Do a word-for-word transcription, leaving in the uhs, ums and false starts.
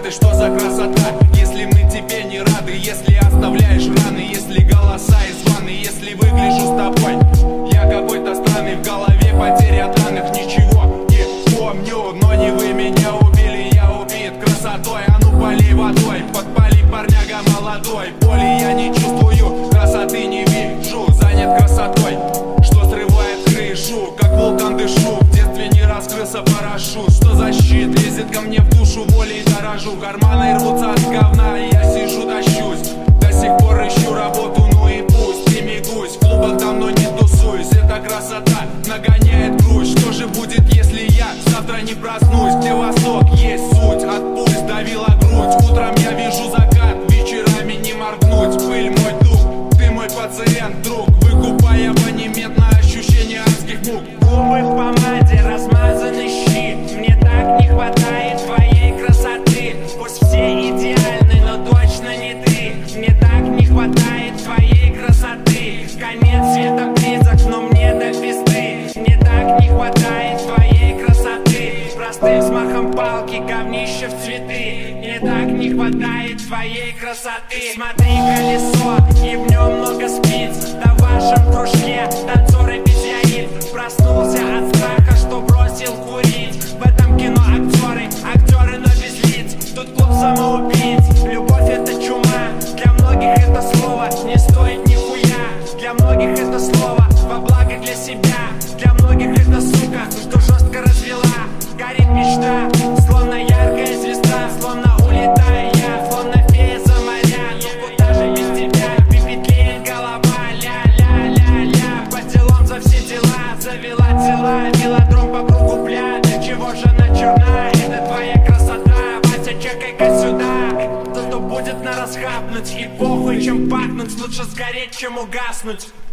ты, что за красота? Если мы тебе не рады, если оставляешь раны, если голоса из ванны, если выгляжу с тобой я какой-то странный, в голове потеря данных, ничего не помню, но не вы меня убили, я убит красотой. А ну полей водой, подпали, парняга молодой. Боли я не чувствую, красоты не вижу, занят красотой, что срывает крышу, как вулкан дышу. В детстве не раскрылся парашют, что за щит лезет ко мне в душу, волей дорожу. Карманы рвутся от говна, я сижу, тащусь, до сих пор ищу работу, ну и пусть. Не мигусь, в клубах давно не тусуюсь, эта красота нагоняет грусть. Что же будет, если я завтра не проснусь? Где восток, есть суть, отпусть, давила грудь. Утром я вижу закат, вечерами не моргнуть. Пыль мой дух, ты мой пациент, друг, выкупая абонементное ощущение адских мук. Губы в помаде, размазаны щи, мне так не хватает твоей красоты. Пусть все идеальны, но точно не ты. Мне так не хватает твоей красоты. Конец света близок, но мне до пизды. Мне так не хватает твоей красоты. Простым взмахом палки, говнище в цветы. Мне так не хватает твоей красоты. Смотри, колесо, и в нем много спиц. Да в вашем кружке танцоры без яиц. Проснулся от страха, что бросил курить. В этом кино актеры, актеры, но без лиц. Тут клуб самоубийц. Любовь это чума, для многих это слово не стоит нихуя. Для многих это слово во благо для себя. Для многих это сука, что жестко развела. Горит мечта, словно яркая звезда. Словно улетаю я, словно фея за моря. Но куда же без тебя, пепетлеет голова. Ля-ля-ля-ля, по делам за все дела. Завела дела, велодром по кругу пля. Для чего же она черна? Это твоя красота, Вася, чекай-ка сюда. Зато будет на расхапнуть, и похуй чем пахнуть. Лучше сгореть, чем угаснуть.